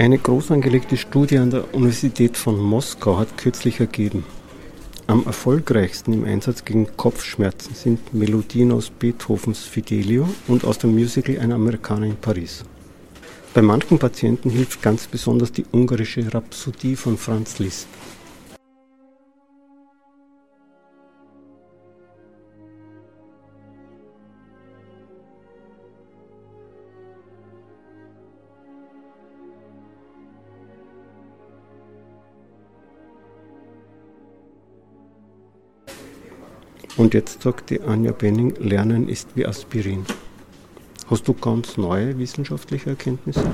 Eine groß angelegte Studie an der Universität von Moskau hat kürzlich ergeben: Am erfolgreichsten im Einsatz gegen Kopfschmerzen sind Melodien aus Beethovens Fidelio und aus dem Musical Ein Amerikaner in Paris. Bei manchen Patienten hilft ganz besonders die ungarische Rhapsodie von Franz Liszt. Und jetzt sagt die Anja Benning, Lernen ist wie Aspirin. Hast du ganz neue wissenschaftliche Erkenntnisse?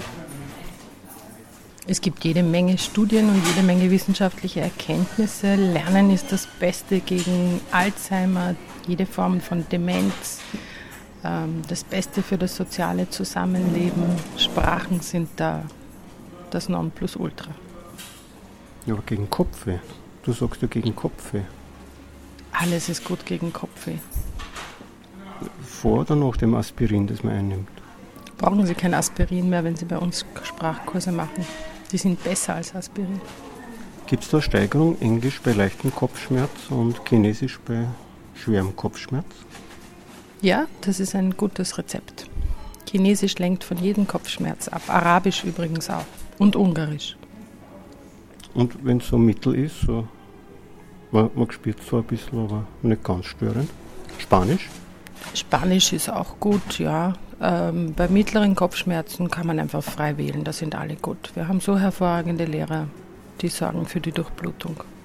Es gibt jede Menge Studien und jede Menge wissenschaftliche Erkenntnisse. Lernen ist das Beste gegen Alzheimer, jede Form von Demenz, das Beste für das soziale Zusammenleben. Sprachen sind da das Nonplusultra. Ja, aber gegen Kopfweh. Du sagst ja gegen Kopfweh. Alles ist gut gegen Kopfweh. Vor oder nach dem Aspirin, das man einnimmt? Brauchen Sie kein Aspirin mehr, wenn Sie bei uns Sprachkurse machen. Die sind besser als Aspirin. Gibt es da Steigerung? Englisch bei leichtem Kopfschmerz und Chinesisch bei schwerem Kopfschmerz? Ja, das ist ein gutes Rezept. Chinesisch lenkt von jedem Kopfschmerz ab. Arabisch übrigens auch. Und Ungarisch. Und wenn es so mittel ist, so, man spürt es so ein bisschen, aber nicht ganz störend. Spanisch? Spanisch ist auch gut, ja. Bei mittleren Kopfschmerzen kann man einfach frei wählen, da sind alle gut. Wir haben so hervorragende Lehrer, die sorgen für die Durchblutung.